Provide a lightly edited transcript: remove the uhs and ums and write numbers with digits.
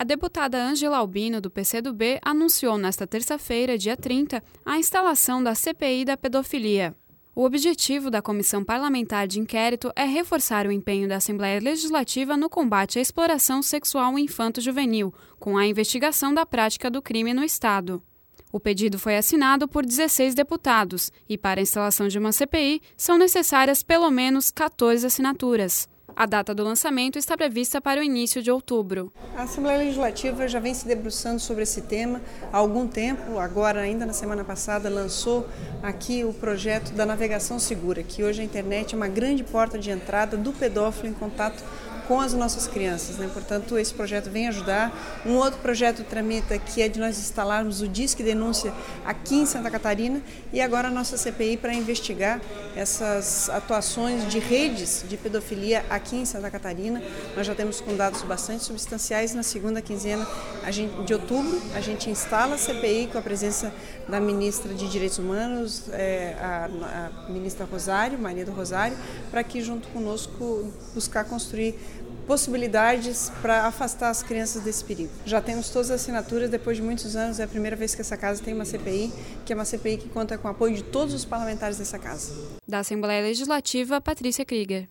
A deputada Ângela Albino, do PCdoB, anunciou nesta terça-feira, dia 30, a instalação da CPI da pedofilia. O objetivo da Comissão Parlamentar de Inquérito é reforçar o empenho da Assembleia Legislativa no combate à exploração sexual infanto-juvenil, com a investigação da prática do crime no Estado. O pedido foi assinado por 16 deputados e, para a instalação de uma CPI, são necessárias pelo menos 14 assinaturas. A data do lançamento está prevista para o início de outubro. A Assembleia Legislativa já vem se debruçando sobre esse tema há algum tempo. Agora, ainda na semana passada, lançou aqui o projeto da navegação segura, que hoje a internet é uma grande porta de entrada do pedófilo em contato com as nossas crianças, né? Portanto, esse projeto vem ajudar. Um outro projeto tramita, que é de nós instalarmos o Disque Denúncia aqui em Santa Catarina, e agora a nossa CPI para investigar essas atuações de redes de pedofilia aqui em Santa Catarina. Nós já temos com dados bastante substanciais. Na segunda quinzena de outubro, a gente instala a CPI com a presença da ministra de Direitos Humanos, a ministra Rosário, Maria do Rosário, para que junto conosco buscar construir possibilidades para afastar as crianças desse perigo. Já temos todas as assinaturas, depois de muitos anos, é a primeira vez que essa casa tem uma CPI, que é uma CPI que conta com o apoio de todos os parlamentares dessa casa. Da Assembleia Legislativa, Patrícia Krieger.